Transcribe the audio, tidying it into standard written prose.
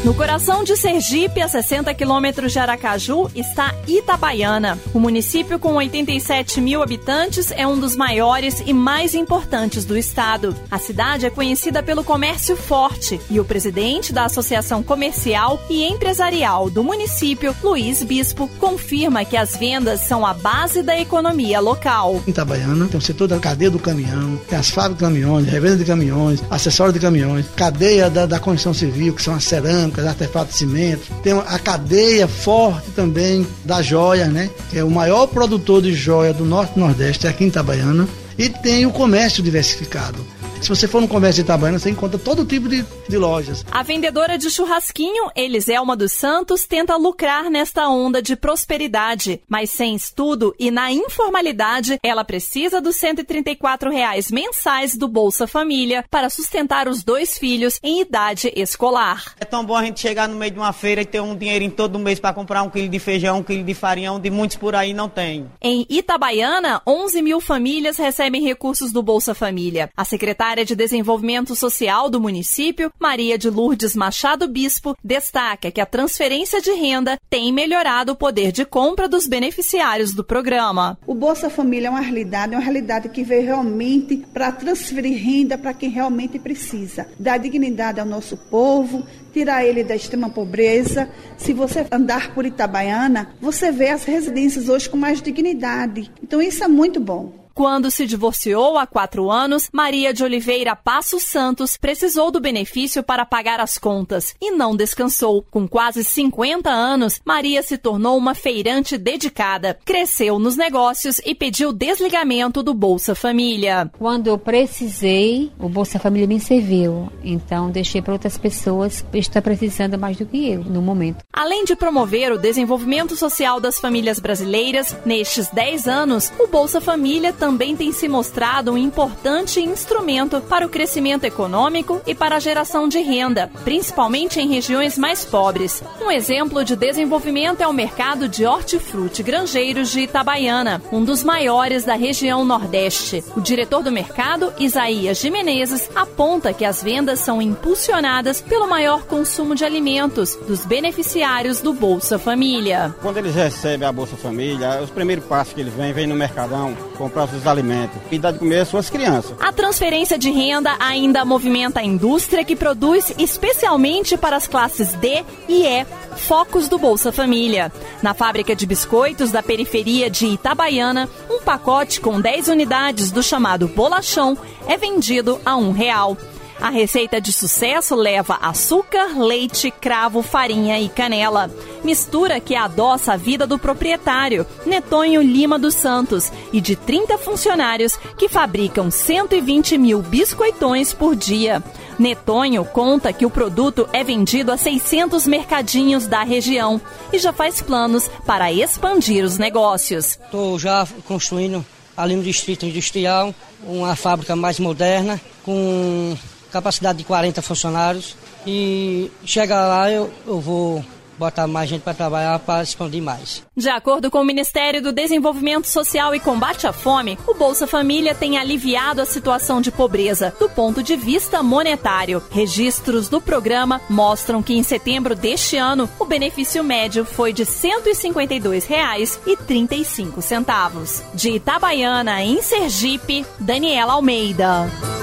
No coração de Sergipe, a 60 quilômetros de Aracaju, está Itabaiana. O município, com 87 mil habitantes, é um dos maiores e mais importantes do estado. A cidade é conhecida pelo comércio forte e o presidente da Associação Comercial e Empresarial do município, Luiz Bispo, confirma que as vendas são a base da economia local. Em Itabaiana tem o setor da cadeia do caminhão, tem as fábricas de caminhões, revenda de caminhões, acessórios de caminhões, cadeia da construção civil, que são as cerâmicas, artefatos de cimento, tem a cadeia forte também da joia, né? Que é o maior produtor de joia do Norte e Nordeste, aqui em Itabaiana, e tem o comércio diversificado. Se você for no comércio de Itabaiana, você encontra todo tipo de lojas. A vendedora de churrasquinho, Eliselma dos Santos, tenta lucrar nesta onda de prosperidade, mas sem estudo e na informalidade, ela precisa dos R$ 134 mensais do Bolsa Família para sustentar os 2 filhos em idade escolar. É tão bom a gente chegar no meio de uma feira e ter um dinheirinho todo mês para comprar 1 quilo de feijão, 1 quilo de farinha, onde muitos por aí não tem. Em Itabaiana, 11 mil famílias recebem recursos do Bolsa Família. A secretária de Desenvolvimento Social do município, Maria de Lourdes Machado Bispo, destaca que a transferência de renda tem melhorado o poder de compra dos beneficiários do programa. O Bolsa Família é uma realidade que veio realmente para transferir renda para quem realmente precisa, dar dignidade ao nosso povo, tirar ele da extrema pobreza. Se você andar por Itabaiana, você vê as residências hoje com mais dignidade. Então isso é muito bom. Quando se divorciou há 4 anos, Maria de Oliveira Passos Santos precisou do benefício para pagar as contas e não descansou. Com quase 50 anos, Maria se tornou uma feirante dedicada, cresceu nos negócios e pediu desligamento do Bolsa Família. Quando eu precisei, o Bolsa Família me serviu, então deixei para outras pessoas que estão precisando mais do que eu no momento. Além de promover o desenvolvimento social das famílias brasileiras, nestes 10 anos, o Bolsa Família também tem se mostrado um importante instrumento para o crescimento econômico e para a geração de renda, principalmente em regiões mais pobres. Um exemplo de desenvolvimento é o mercado de hortifruti granjeiros de Itabaiana, um dos maiores da região Nordeste. O diretor do mercado, Isaías de Menezes, aponta que as vendas são impulsionadas pelo maior consumo de alimentos dos beneficiários do Bolsa Família. Quando eles recebem a Bolsa Família, os primeiros passos que eles vêm no mercadão, comprar os alimentos e dar de comer às suas crianças. A transferência de renda ainda movimenta a indústria que produz especialmente para as classes D e E focos do Bolsa Família. Na fábrica de biscoitos da periferia de Itabaiana, um pacote com 10 unidades do chamado bolachão é vendido a R$1. A receita de sucesso leva açúcar, leite, cravo, farinha e canela. Mistura que adoça a vida do proprietário, Netonho Lima dos Santos, e de 30 funcionários que fabricam 120 mil biscoitões por dia. Netonho conta que o produto é vendido a 600 mercadinhos da região e já faz planos para expandir os negócios. Estou já construindo ali no distrito industrial uma fábrica mais moderna, com capacidade de 40 funcionários, e chega lá eu vou botar mais gente para trabalhar para expandir mais. De acordo com o Ministério do Desenvolvimento Social e Combate à Fome, o Bolsa Família tem aliviado a situação de pobreza do ponto de vista monetário. Registros do programa mostram que em setembro deste ano, o benefício médio foi de R$ 152,35. De Itabaiana, em Sergipe, Daniela Almeida.